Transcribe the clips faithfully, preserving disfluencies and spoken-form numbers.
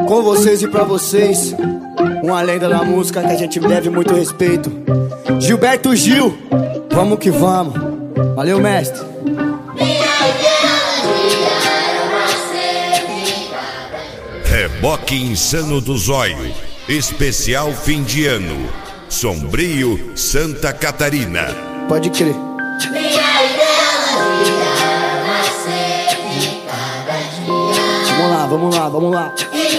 Com vocês e pra vocês, uma lenda da música que a gente deve muito respeito, Gilberto Gil, vamos que vamos. Valeu, mestre. Reboque Insano do Zóio, especial fim de ano, Sombrio, Santa Catarina. Pode crer. Vamos lá, vamos lá, vamos lá.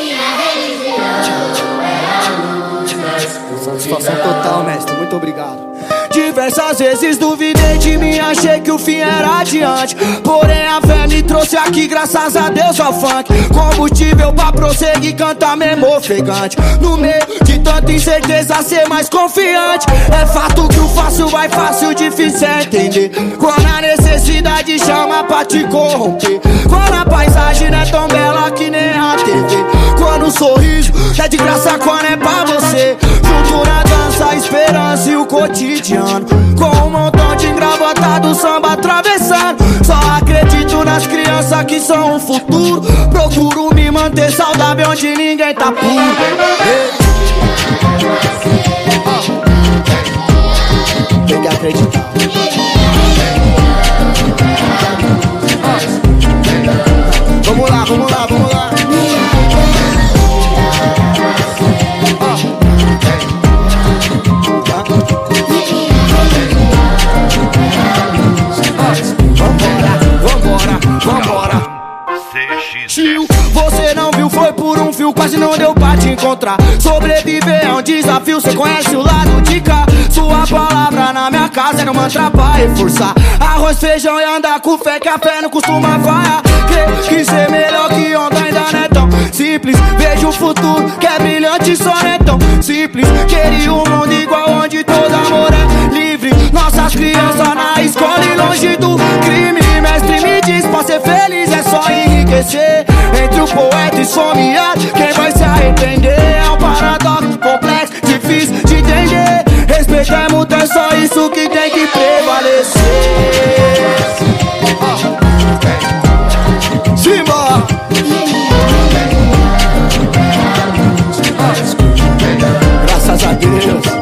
Satisfação total, mestre, muito obrigado. Diversas vezes duvidei de mim, achei que o fim era adiante. Porém a fé me trouxe aqui, graças a Deus ao funk. Combustível pra prosseguir, cantar mesmo ofegante. No meio de tanta incerteza, ser mais confiante. É fato que o fácil vai fácil, difícil é entender. Quando a necessidade chama pra te corromper. Quando a paisagem não é tão bela que nem a T V. Quando o sorriso é de graça, quando é pra você. Junto na dança, a esperança e o cotidiano. Com um montão de engravatado, samba atravessando. Só acredito nas crianças que são o futuro. Procuro me manter saudável onde ninguém tá puro. Tem que acreditar. Vamos lá, vamos lá, vamos lá. Tio, você não viu, foi por um fio, quase não deu pra te encontrar. Sobreviver é um desafio, cê conhece o lado de cá. Sua palavra na minha casa era um mantra pra reforçar. Arroz, feijão e andar com fé, que a fé não costuma falhar. Que, que ser melhor que ontem ainda não é tão simples. Vejo o futuro que é brilhante, só não é tão simples. Queria um mundo igual onde todo amor é livre. Nossas crianças na escola e longe do crime. Mestre me diz, pra ser feliz é só enriquecer. Entre o poeta e esfomeado, quem vai se arrepender? É um paradoxo complexo, difícil de entender. Respeito é muito, é só isso que tem que prevalecer. Simba! Graças a Deus.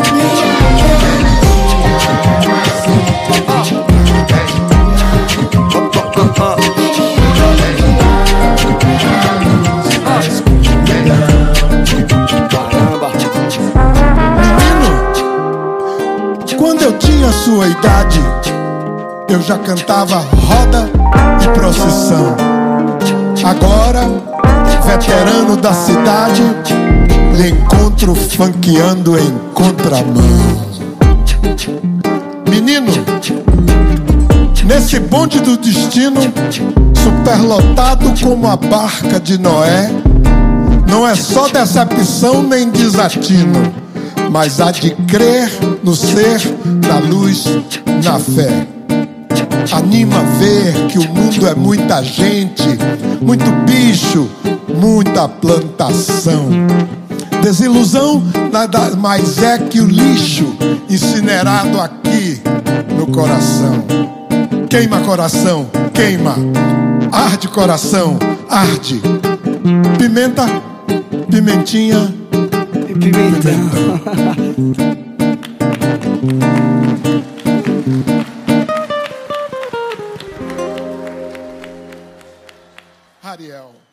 Quando eu tinha sua idade, eu já cantava roda e procissão. Agora, veterano da cidade, lhe encontro funkeando em contramão. Menino, nesse bonde do destino, superlotado como a barca de Noé, não é só decepção nem desatino, mas há de crer no ser, na luz, na fé. Anima ver que o mundo é muita gente, muito bicho, muita plantação. Desilusão nada mais é que o lixo incinerado aqui no coração. Queima coração, queima. Arde coração, arde. Pimenta, pimentinha E pimentão. Ariel.